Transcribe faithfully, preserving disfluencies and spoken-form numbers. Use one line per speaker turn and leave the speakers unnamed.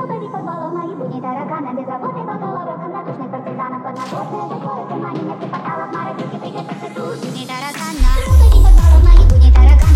Любовь порвала мои будни таракана. Без работы бакалавров, равнодушных партизанов. Подноготная такое тумане, нефть порталов, мародерки, приготовься тут. Будни таракана. Любовь порвала мои будни таракана.